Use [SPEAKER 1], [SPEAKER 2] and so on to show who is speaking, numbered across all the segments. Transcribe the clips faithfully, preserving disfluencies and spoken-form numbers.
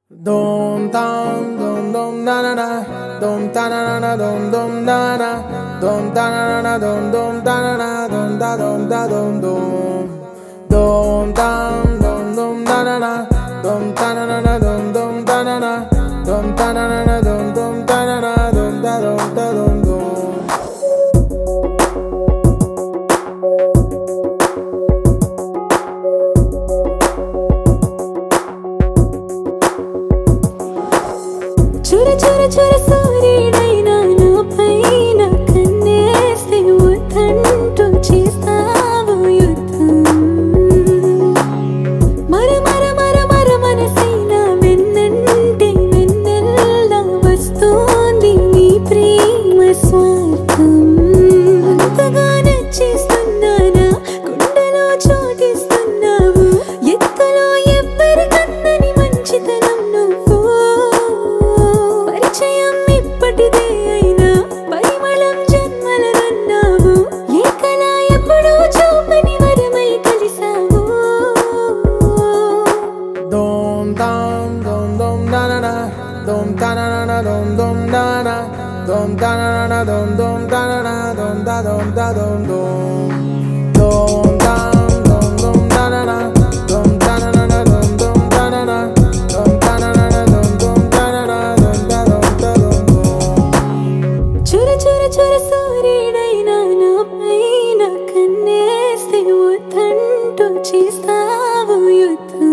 [SPEAKER 1] Dom tam dom dom na na na dom ta na na na dom dom na na dom ta na na na dom dom ta na na dom da dom da dom dom dom tam dom dom na na na dom ta na na na dom dom ta na na dom ta na na na dom dom ta na na dom da dom da dom dom.
[SPEAKER 2] Chura chura chura సూర్యుడైనా నాపైన కన్నేస్తే వద్దంటూ చేస్తావు యుద్ధం. మర మర మర మర మనసైన వెన్నంటే vanilla వస్తోంది నీ ప్రేమ స్వార్థం. అంతగా నచ్చేస్తున్నానా గుండెలో చోటిస్తున్నావు ఎత్తులో ఎవ్వరికందని మంచితనం నువ్వు. పరిచయం ఇప్పటిదే అయినా పరిమళం జన్మలదన్నావు ఏ కళ ఎప్పుడూ చూపని వరమై కలిసావు.
[SPEAKER 1] Dom dam dom dom na na na dom ta na na na dom dom na na dom ta na na na dom dom ta na na dom da dom da dom dom dom dam dom dom na na na dom ta na na na dom dom ta na na dom ta na na na dom dom ta na na dom da dom da dom dom.
[SPEAKER 2] చుర చుర చుర సూర్యుడైనా నాపైన కన్నేస్తే వద్దంటూ చేస్తావు యుద్ధం.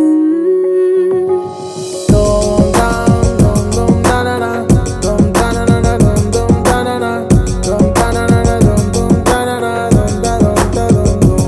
[SPEAKER 1] Dom dam dom dom na na na dom ta na na na dom dom ta na na dom ta na na na dom dom ta na na dom da dom da dom dom.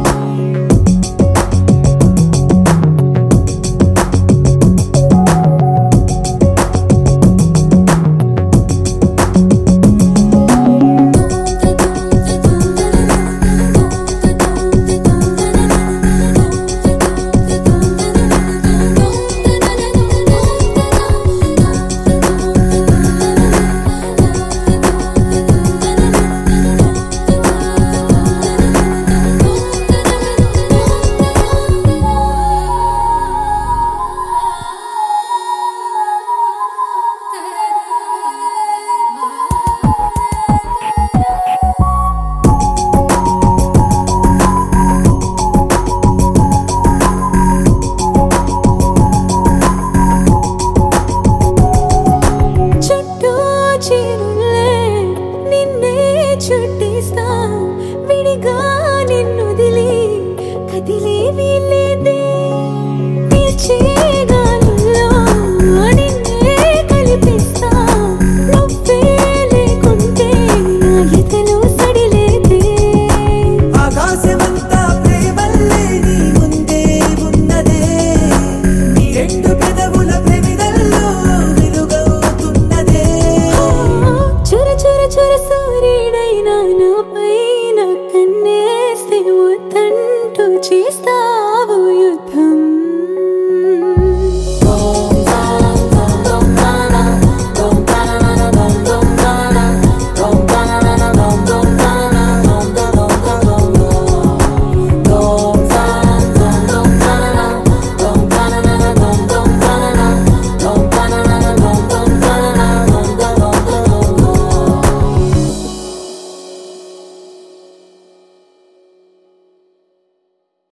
[SPEAKER 1] చుట్టూ చీరులే నిన్నే చుట్టేస్తా విడిగా నిన్నుదిలి కదిలే వీలేదే. పీల్చే గాలుల్లో నిన్నే కలిపిస్తా నువ్వే లేకుంటే నా ఎదలో సడిలేదే.
[SPEAKER 3] ఆకాశమంతా ప్రేమల్లే నీ ముందే ఉన్నదే నీ రెండు